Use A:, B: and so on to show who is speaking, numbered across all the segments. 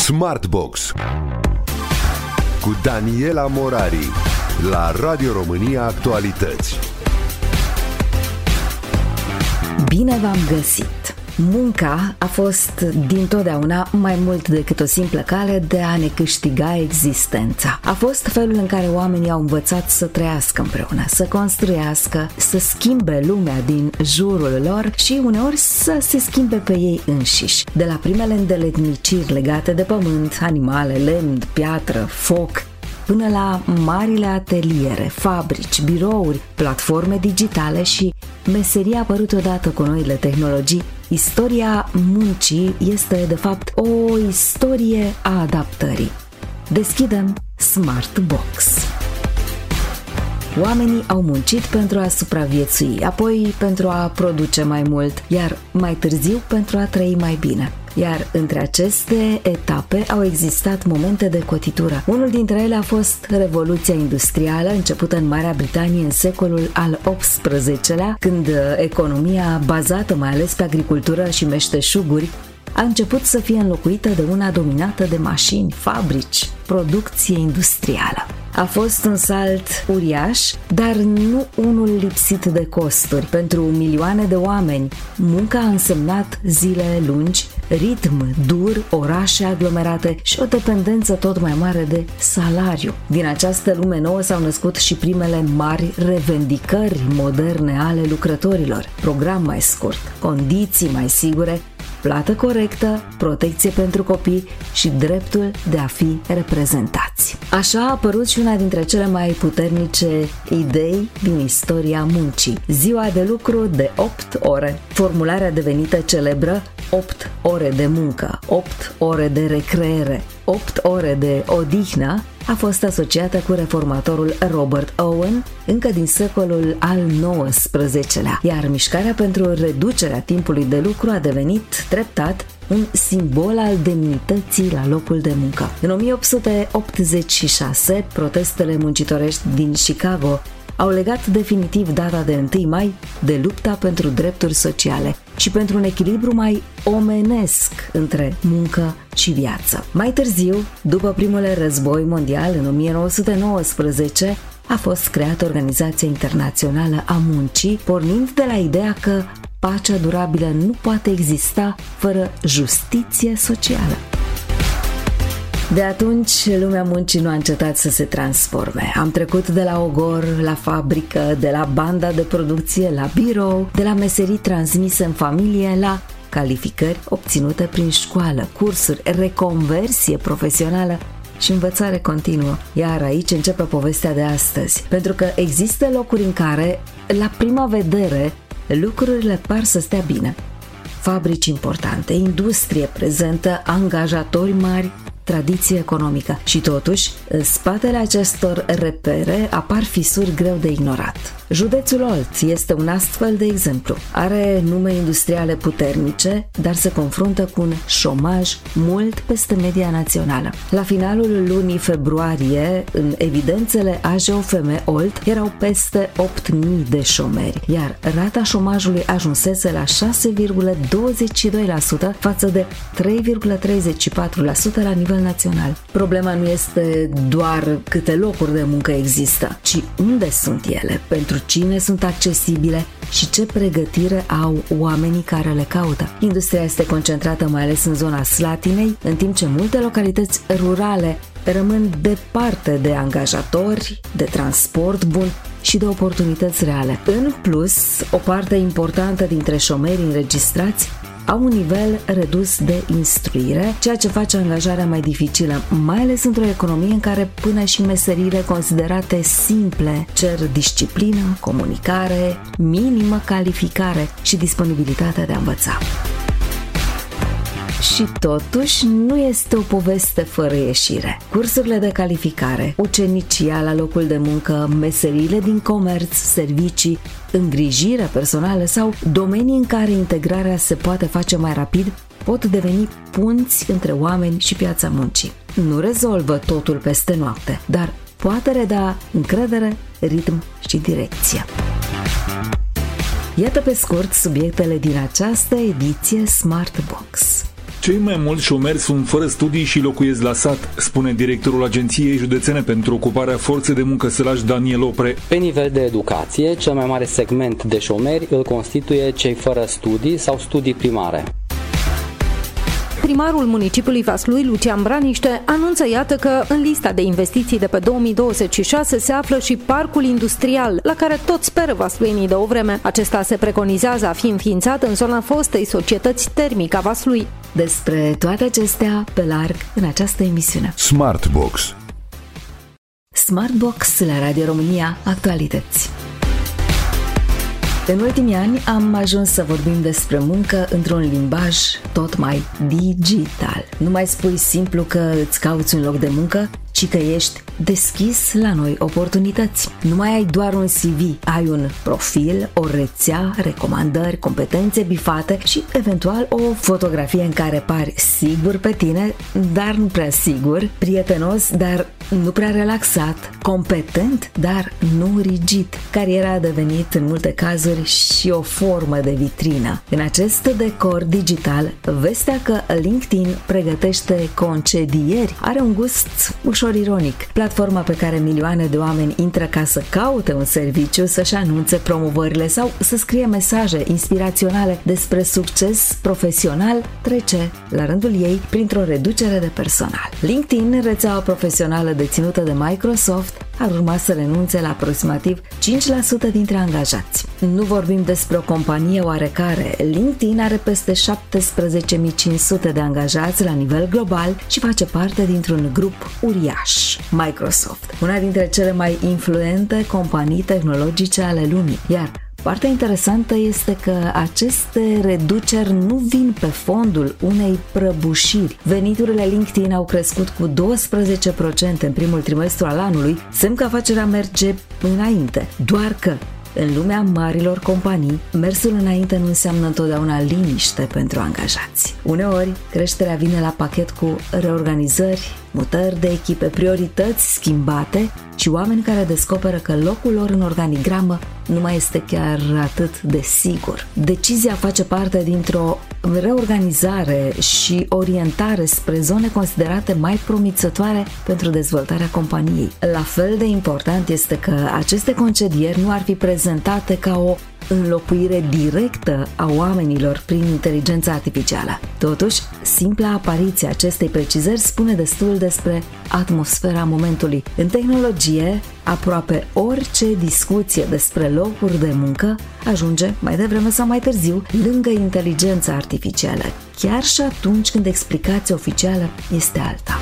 A: Smartbox cu Daniela Morari la Radio România Actualități.
B: Bine v-am găsit! Munca a fost dintotdeauna mai mult decât o simplă cale de a ne câștiga existența. A fost felul în care oamenii au învățat să trăiască împreună, să construiască, să schimbe lumea din jurul lor și uneori să se schimbe pe ei înșiși. De la primele îndeletniciri legate de pământ, animale, lemn, piatră, foc, până la marile ateliere, fabrici, birouri, platforme digitale și meseria apărut odată cu noile tehnologii, istoria muncii este, de fapt, o istorie a adaptării. Deschidem Smartbox. Oamenii au muncit pentru a supraviețui, apoi pentru a produce mai mult, iar mai târziu pentru a trăi mai bine. Iar între aceste etape au existat momente de cotitură. Unul dintre ele a fost Revoluția Industrială, începută în Marea Britanie în secolul al XVIII-lea, când economia, bazată mai ales pe agricultură și meșteșuguri, a început să fie înlocuită de una dominată de mașini, fabrici, producție industrială. A fost un salt uriaș, dar nu unul lipsit de costuri. Pentru milioane de oameni, munca a însemnat zile lungi, ritm dur, orașe aglomerate și o dependență tot mai mare de salariu. Din această lume nouă s-au născut și primele mari revendicări moderne ale lucrătorilor. Program mai scurt, condiții mai sigure, plată corectă, protecție pentru copii și dreptul de a fi reprezentați. Așa a apărut și una dintre cele mai puternice idei din istoria muncii. Ziua de lucru de 8 ore. Formularea devenită celebră 8 ore de muncă, 8 ore de recreere, 8 ore de odihnă a fost asociată cu reformatorul Robert Owen încă din secolul al XIX-lea, iar mișcarea pentru reducerea timpului de lucru a devenit treptat un simbol al demnității la locul de muncă. În 1886, protestele muncitorești din Chicago au legat definitiv data de 1 mai de lupta pentru drepturi sociale și pentru un echilibru mai omenesc între muncă și viață. Mai târziu, după primul război mondial, în 1919, a fost creată Organizația Internațională a Muncii, pornind de la ideea că pacea durabilă nu poate exista fără justiție socială. De atunci, lumea muncii nu a încetat să se transforme. Am trecut de la ogor la fabrică, de la banda de producție la birou, de la meserii transmise în familie la calificări obținute prin școală, cursuri, reconversie profesională și învățare continuă. Iar aici începe povestea de astăzi, pentru că există locuri în care, la prima vedere, lucrurile par să stea bine. Fabrici importante, industrie prezentă, angajatori mari, tradiție economică. Și totuși, în spatele acestor repere apar fisuri greu de ignorat. Județul Olt este un astfel de exemplu. Are nume industriale puternice, dar se confruntă cu un șomaj mult peste media națională. La finalul lunii februarie, în evidențele AJOFM Olt, erau peste 8.000 de șomeri, iar rata șomajului ajunsese la 6,22% față de 3,34% la nivel național. Problema nu este doar câte locuri de muncă există, ci unde sunt ele, pentru cine sunt accesibile și ce pregătire au oamenii care le caută. Industria este concentrată mai ales în zona Slatinei, în timp ce multe localități rurale rămân departe de angajatori, de transport bun și de oportunități reale. În plus, o parte importantă dintre șomerii înregistrați au un nivel redus de instruire, ceea ce face angajarea mai dificilă, mai ales într-o economie în care până și meseriile considerate simple cer disciplină, comunicare, minimă calificare și disponibilitatea de a învăța. Și totuși nu este o poveste fără ieșire. Cursurile de calificare, ucenicia la locul de muncă, meseriile din comerț, servicii, îngrijirea personală sau domenii în care integrarea se poate face mai rapid pot deveni punți între oameni și piața muncii. Nu rezolvă totul peste noapte, dar poate reda încredere, ritm și direcție. Iată pe scurt subiectele din această ediție Smartbox.
C: Cei mai mulți șomeri sunt fără studii și locuiesc la sat, spune directorul Agenției Județene pentru Ocuparea Forței de Muncă Sălaj, Daniel Opre.
D: Pe nivel de educație, cel mai mare segment de șomeri îl constituie cei fără studii sau studii primare.
E: Primarul municipiului Vaslui, Lucian Braniște, anunță iată că în lista de investiții de pe 2026 se află și parcul industrial, la care tot speră vasluienii de o vreme. Acesta se preconizează a fi înființat în zona fostei societăți Termica Vaslui.
B: Despre toate acestea pe larg în această emisiune.
A: Smartbox.
B: Smartbox la Radio România Actualități. În ultimii ani am ajuns să vorbim despre muncă într-un limbaj tot mai digital. Nu mai spui simplu că îți cauți un loc de muncă, ci că ești deschis la noi oportunități. Nu mai ai doar un CV, ai un profil, o rețea, recomandări, competențe bifate și eventual o fotografie în care pari sigur pe tine, dar nu prea sigur, prietenos, dar nu prea relaxat, competent, dar nu rigid. Cariera a devenit în multe cazuri și o formă de vitrină. În acest decor digital, vestea că LinkedIn pregătește concedieri are un gust ușor ironic. Platforma pe care milioane de oameni intră ca să caute un serviciu, să-și anunțe promovările sau să scrie mesaje inspiraționale despre succes profesional, trece, la rândul ei, printr-o reducere de personal. LinkedIn, rețeaua profesională deținută de Microsoft, ar urma să renunțe la aproximativ 5% dintre angajați. Nu vorbim despre o companie oarecare. LinkedIn are peste 17.500 de angajați la nivel global și face parte dintr-un grup uriaș, Microsoft, una dintre cele mai influente companii tehnologice ale lumii. Iar partea interesantă este că aceste reduceri nu vin pe fondul unei prăbușiri. Veniturile LinkedIn au crescut cu 12% în primul trimestru al anului, semn că afacerea merge înainte. Doar că în lumea marilor companii, mersul înainte nu înseamnă întotdeauna liniște pentru angajați. Uneori, creșterea vine la pachet cu reorganizări, mutări de echipe, priorități schimbate și oameni care descoperă că locul lor în organigramă nu mai este chiar atât de sigur. Decizia face parte dintr-o reorganizare și orientare spre zone considerate mai promițătoare pentru dezvoltarea companiei. La fel de important este că aceste concedieri nu ar fi prezentate ca o înlocuire directă a oamenilor prin inteligența artificială. Totuși, simpla apariție acestei precizări spune destul despre atmosfera momentului. În tehnologie, aproape orice discuție despre locuri de muncă ajunge, mai devreme sau mai târziu, lângă inteligența artificială, chiar și atunci când explicația oficială este alta.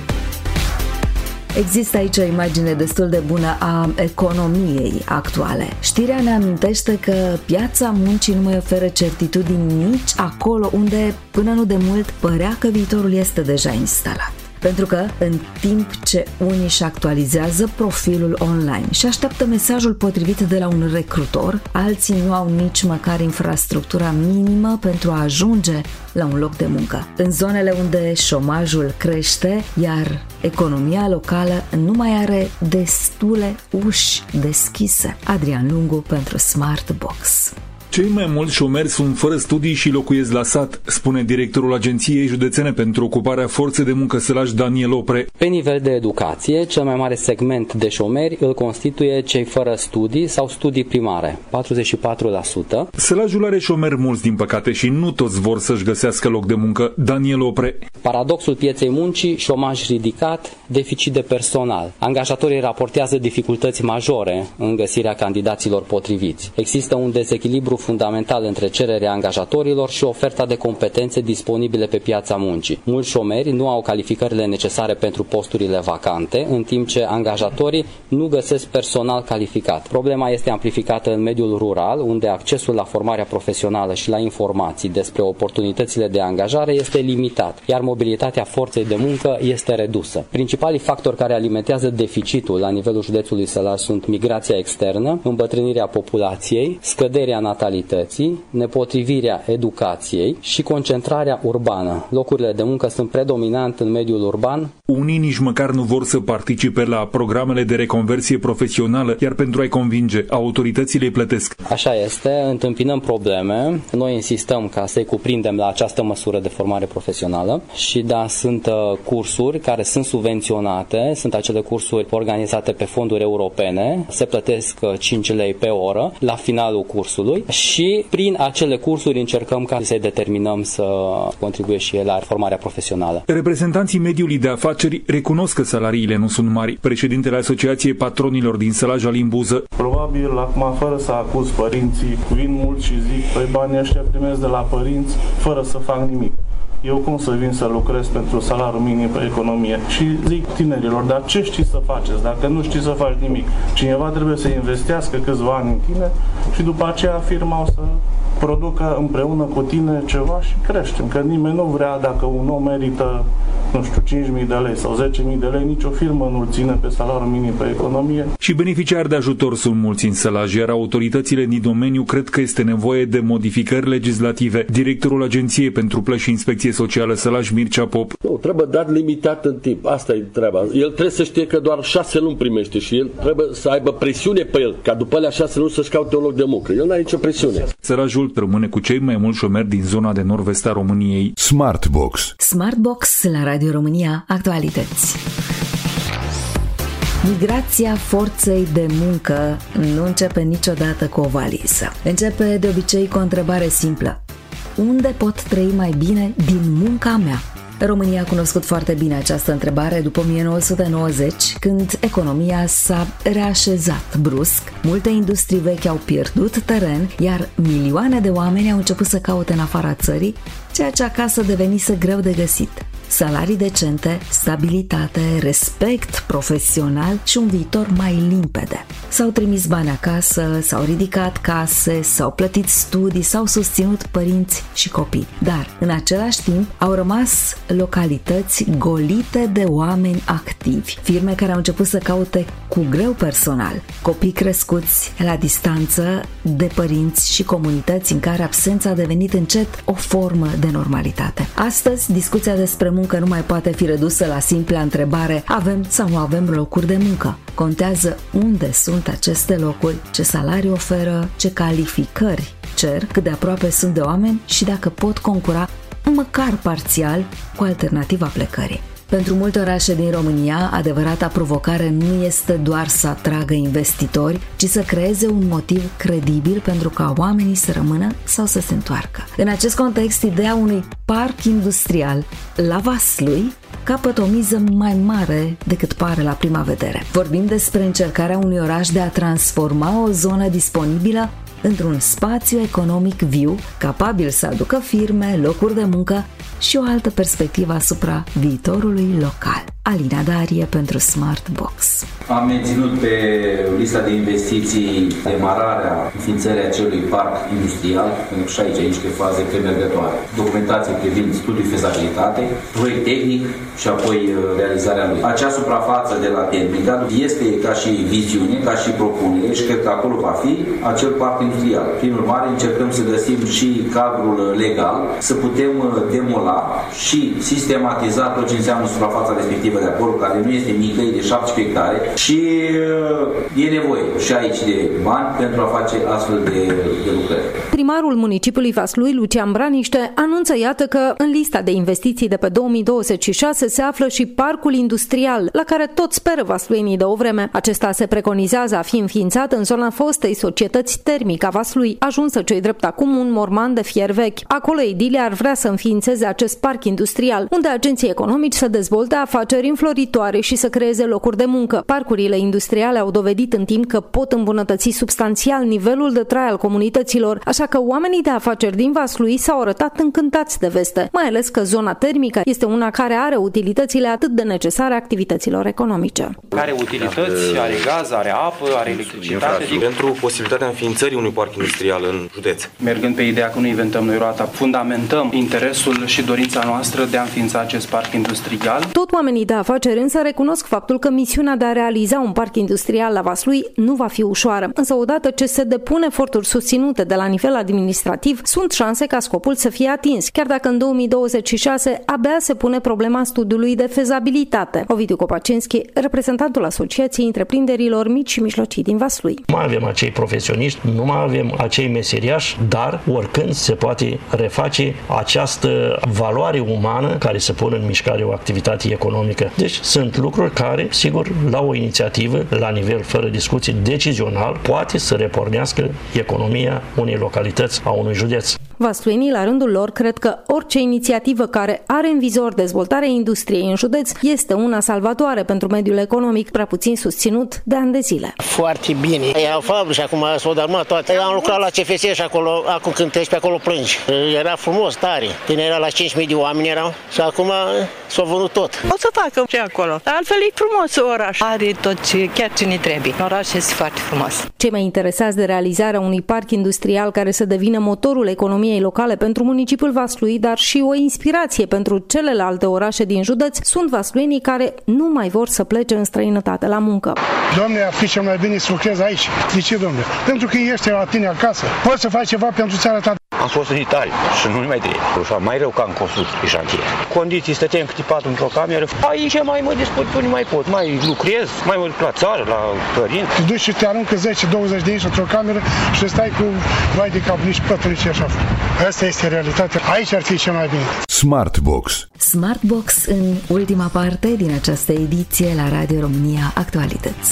B: Există aici o imagine destul de bună a economiei actuale. Știrea ne amintește că piața muncii nu mai oferă certitudini nici acolo unde, până nu de mult, părea că viitorul este deja instalat. Pentru că, în timp ce unii își actualizează profilul online și așteaptă mesajul potrivit de la un recrutor, alții nu au nici măcar infrastructura minimă pentru a ajunge la un loc de muncă. În zonele unde șomajul crește, iar economia locală nu mai are destule uși deschise. Adrian Lungu pentru Smartbox.
C: Cei mai mulți șomeri sunt fără studii și locuiesc la sat, spune directorul Agenției Județene pentru Ocuparea Forței de Muncă Sălaj, Daniel Opre.
D: Pe nivel de educație, cel mai mare segment de șomeri îl constituie cei fără studii sau studii primare, 44%.
C: Sălajul are șomeri mulți, din păcate, și nu toți vor să-și găsească loc de muncă. Daniel Opre.
D: Paradoxul pieței muncii, șomaj ridicat, deficit de personal. Angajatorii raportează dificultăți majore în găsirea candidaților potriviți. Există un dezechilibru fundamental între cererea angajatorilor și oferta de competențe disponibile pe piața muncii. Mulți șomeri nu au calificările necesare pentru posturile vacante, în timp ce angajatorii nu găsesc personal calificat. Problema este amplificată în mediul rural, unde accesul la formarea profesională și la informații despre oportunitățile de angajare este limitat, iar mobilitatea forței de muncă este redusă. Principalii factori care alimentează deficitul la nivelul județului Sălaj sunt migrația externă, îmbătrânirea populației, scăderea natalității criminalității, nepotrivirea educației și concentrarea urbană. Locurile de muncă sunt predominant în mediul urban.
C: Unii nici măcar nu vor să participe la programele de reconversie profesională, iar pentru a-i convinge, autoritățile îi plătesc.
D: Așa este, întâmpinăm probleme. Noi insistăm ca să-i cuprindem la această măsură de formare profesională și sunt cursuri care sunt subvenționate, sunt acele cursuri organizate pe fonduri europene, se plătesc 5 lei pe oră la finalul cursului și prin acele cursuri încercăm ca să-i determinăm să contribuie și el la formarea profesională.
C: Reprezentanții mediului de afaceri recunosc că salariile nu sunt mari. Președintele Asociației Patronilor din Sălaj, Alin Buză.
F: Probabil, acum, fără să acuz părinții, vin mulți și zic, păi banii ăștia primesc de la părinți fără să fac nimic. Eu cum să vin să lucrez pentru salariul minim pe economie? Și zic tinerilor, dar ce știți să faceți? Dacă nu știți să faci nimic, cineva trebuie să investească câțiva ani în tine și după aceea firma o să producă împreună cu tine ceva și creștem. Că nimeni nu vrea, dacă un om merită, nu știu, 5.000 de lei sau 10.000 de lei, nicio firmă nu-l ține pe salariul minim pe economie.
C: Și beneficiari de ajutor sunt mulți în Sălaj, iar autoritățile din domeniu cred că este nevoie de modificări legislative. Directorul Agenției pentru Plăți și Inspecție Socială Sălaj, Mircea Pop.
G: Nu, trebuie dat limitat în timp. Asta e treaba. El trebuie să știe că doar 6 luni primește și el trebuie să aibă presiune pe el, ca după alea 6 luni să-și caute un loc de muncă. El n-are nicio presiune.
C: Sălajul rămâne cu cei mai mulți șomeri din zona de nord-vest a României.
A: Smartbox.
B: Smartbox la Radio România Actualități. Migrația forței de muncă nu începe niciodată cu o valiză. Începe de obicei cu o întrebare simplă. Unde pot trăi mai bine din munca mea? România a cunoscut foarte bine această întrebare după 1990, când economia s-a reașezat brusc, multe industrii vechi au pierdut teren, iar milioane de oameni au început să caute în afara țării, ceea ce acasă devenise greu de găsit. Salarii decente, stabilitate, respect profesional și un viitor mai limpede. S-au trimis bani acasă, s-au ridicat case, s-au plătit studii, s-au susținut părinți și copii. Dar, în același timp, au rămas localități golite de oameni activi, firme care au început să caute cu greu personal, copii crescuți la distanță de părinți și comunități în care absența a devenit încet o formă de normalitate. Astăzi, discuția despre muncă nu mai poate fi redusă la simpla întrebare: avem sau nu avem locuri de muncă? Contează unde sunt aceste locuri, ce salarii oferă, ce calificări cer, cât de aproape sunt de oameni și dacă pot concura măcar parțial cu alternativa plecării. Pentru multe orașe din România, adevărata provocare nu este doar să atragă investitori, ci să creeze un motiv credibil pentru ca oamenii să rămână sau să se întoarcă. În acest context, ideea unui parc industrial la Vaslui capătă o miză mai mare decât pare la prima vedere. Vorbim despre încercarea unui oraș de a transforma o zonă disponibilă într-un spațiu economic viu, capabil să aducă firme, locuri de muncă și o altă perspectivă asupra viitorului local. Alina Darie pentru Smartbox.
H: Am menținut pe lista de investiții demararea înființării acelui parc industrial, pentru și aici niște faze premergătoare. Documentație privind studiul fezabilitate, proiect tehnic și apoi realizarea lui. Acea suprafață de la Termica este ca și viziune, ca și propunere și cred că acolo va fi acel parc industrial. Prin urmare, încercăm să găsim și cadrul legal, să putem demola și sistematiza tot ce înseamnă suprafața respectivă de acolo, care nu este mică, e de 17 hectare și e nevoie și aici de bani pentru a face astfel de lucrări.
E: Primarul municipiului Vaslui, Lucian Braniște, anunță iată că în lista de investiții de pe 2026 se află și parcul industrial, la care tot speră vasluienii de o vreme. Acesta se preconizează a fi înființat în zona fostei societăți Termica Vaslui, ajunsă ce-i drept acum un morman de fier vechi. Acolo Edilia ar vrea să înființeze acest parc industrial, unde agenții economici să dezvolte afaceri înfloritoare și să creeze locuri de muncă. Parcurile industriale au dovedit în timp că pot îmbunătăți substanțial nivelul de trai al comunităților, așa că oamenii de afaceri din Vaslui s-au arătat încântați de veste, mai ales că zona termică este una care are utilitățile atât de necesare activităților economice.
I: Are utilități, are gaz, are apă, are electricitate.
J: Pentru posibilitatea înființării unui parc industrial în județ.
I: Mergând pe ideea că nu inventăm noi roata, fundamentăm interesul și dorința noastră de a înființa acest parc industrial.
E: Tot oamenii de Afaceri însă recunosc faptul că misiunea de a realiza un parc industrial la Vaslui nu va fi ușoară. Însă odată ce se depun eforturi susținute de la nivel administrativ, sunt șanse ca scopul să fie atins, chiar dacă în 2026 abia se pune problema studiului de fezabilitate. Ovidiu Copacinski, reprezentantul Asociației Întreprinderilor Mici și Mijlocii din Vaslui.
K: Nu mai avem acei profesioniști, nu mai avem acei meseriași, dar oricând se poate reface această valoare umană care se pune în mișcare o activitate economică. Deci sunt lucruri care, sigur, la o inițiativă, la nivel fără discuții decizional, poate să repornească economia unei localități, a unui județ.
E: Vasluienii, la rândul lor, cred că orice inițiativă care are în vizor dezvoltarea industriei în județ este una salvatoare pentru mediul economic, prea puțin susținut de ani de zile.
L: Foarte bine. Erau fabrici, acum s-au dărmat toate. Am lucrat la CFS și acolo, acum când treci pe acolo plângi. Era frumos, tare. Când era la 5.000 de oameni erau și acum s-au vândut tot.
M: O să facă ce acolo. Altfel e frumos oraș. Are tot chiar ce ne trebuie. Oraș este foarte frumos.
E: Cei mai interesați de realizarea unui parc industrial care să devină motorul economiei locale pentru municipiul Vaslui, dar și o inspirație pentru celelalte orașe din județ, sunt vasluienii care nu mai vor să plece în străinătate la muncă.
N: Doamne, ar fi cel mai bine să lucrezi aici. De ce, domnule? Pentru că ești la tine acasă. Poți să faci ceva pentru țara ta.
O: Am fost în Italia și nu mai trebuie. Mai rău ca în construcție pe șantier. Condiții, stăteam câte patru într-o cameră. Aici mai mă disput, nu mai pot. Mai lucrez, mai mă duc la țară, la părinți.
N: Te duci și te aruncă 10-20 de inși într-o cameră și stai cu vai de cap, nici pătul, nici așa. Asta este realitatea. Aici ar fi cel mai bine.
A: Smartbox.
B: Smartbox în ultima parte din această ediție la Radio România Actualități.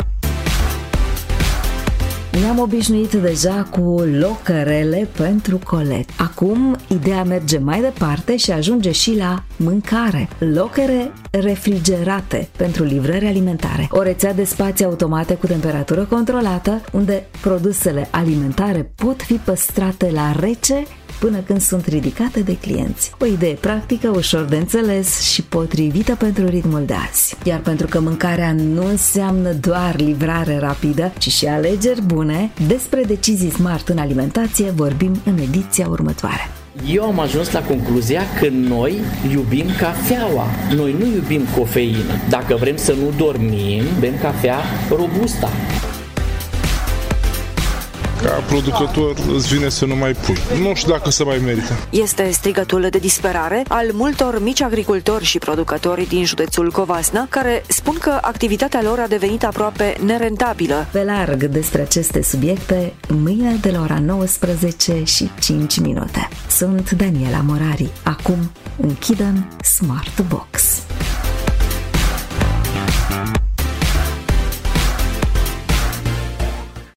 B: Ne-am obișnuit deja cu locărele pentru colet. Acum, ideea merge mai departe și ajunge și la mâncare. Locăre refrigerate pentru livrări alimentare. O rețea de spații automate cu temperatură controlată, unde produsele alimentare pot fi păstrate la rece până când sunt ridicate de clienți. O idee practică, ușor de înțeles și potrivită pentru ritmul de azi. Iar pentru că mâncarea nu înseamnă doar livrare rapidă, ci și alegeri bune, despre decizii smart în alimentație vorbim în ediția următoare.
P: Eu am ajuns la concluzia că noi iubim cafeaua, noi nu iubim cofeină. Dacă vrem să nu dormim, bem cafea robusta.
Q: Ca producător îți vine să nu mai pui. Nu știu dacă se mai merită.
R: Este strigătul de disperare al multor mici agricultori și producători din județul Covasna, care spun că activitatea lor a devenit aproape nerentabilă.
B: Pe larg despre aceste subiecte, mâine de la ora 19:05. Sunt Daniela Morari. Acum închidem Smartbox.